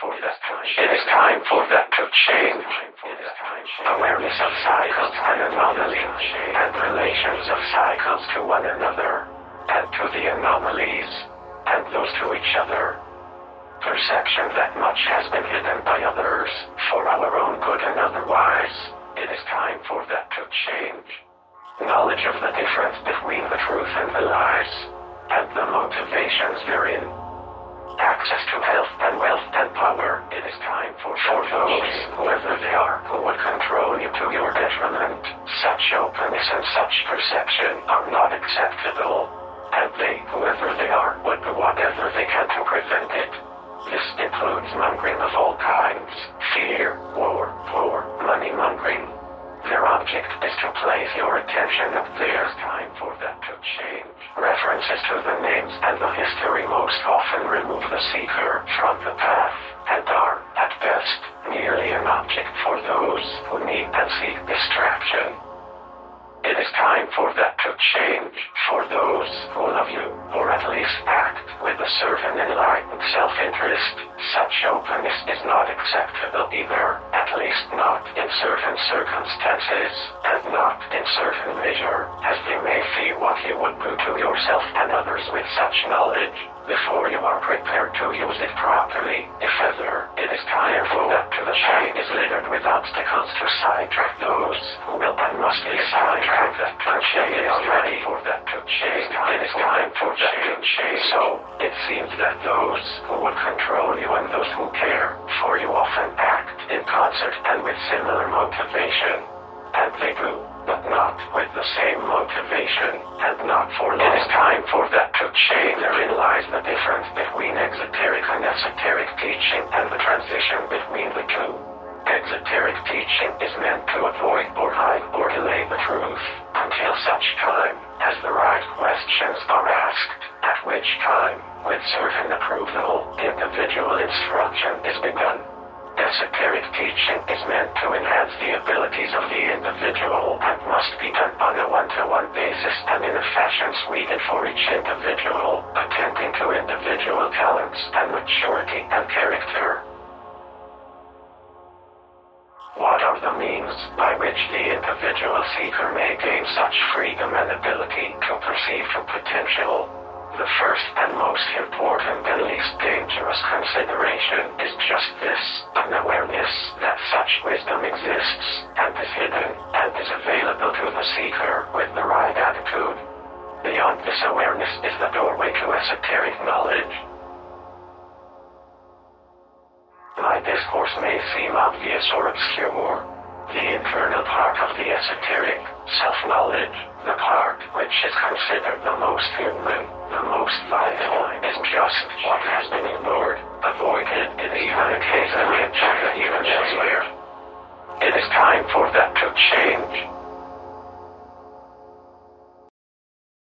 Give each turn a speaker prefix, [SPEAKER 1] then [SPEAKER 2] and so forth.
[SPEAKER 1] for that to change. Awareness of cycles and anomalies, and relations of cycles to one another, and to the anomalies, and those to each other. Perception that much has been hidden by others, for our own good and otherwise. It is time for that to change. Knowledge of the difference between the truth and the lies, and the motivations therein. Access to health and wealth and power. It is time for those, whoever they are, who would control you to your detriment. Such openness and such perception are not acceptable. And they, whoever they are, would do whatever they can to prevent it. This includes mongering of all kinds, fear, war, money mongering. Their object is to place your attention up there. It's time for that to change. References to the names and the history most often remove the seeker from the path, and are, at best, merely an object for those who need and seek distraction. It is time for that to change, for those who love you, or at least act with a certain enlightened self-interest. Such openness is not acceptable either, at least not in certain circumstances, and not in certain measure, as they may see what you would do to yourself and others with such knowledge, before you are prepared to use it properly, if ever. It is time for that to the chain is littered with obstacles to sidetrack those who will and must be sidetracked. The chain is ready for that to change. It is time for that to change. So, it seems that those who would control you and those who care for you often act in concert and with similar motivation. And they do, but not with the same motivation, and not for long. It is time for that to change. Therein lies the difference between exoteric and esoteric teaching, and the transition between the two. Exoteric teaching is meant to avoid or hide or delay the truth, until such time as the right questions are asked, at which time, with certain approval, individual instruction is begun. Esoteric teaching is meant to enhance the abilities of the individual and must be done on a one-to-one basis and in a fashion suited for each individual, attending to individual talents and maturity and character. What are the means by which the individual seeker may gain such freedom and ability to perceive to potential? The first and most important and least dangerous consideration is just this, an awareness that such wisdom exists, and is hidden, and is available to the seeker with the right attitude. Beyond this awareness is the doorway to esoteric knowledge. My discourse may seem obvious or obscure. The internal part of the esoteric, self-knowledge, the part which is considered the most human, the most vital, is just what has been ignored, avoided, and even occasionally objected even elsewhere. It is time for that to change.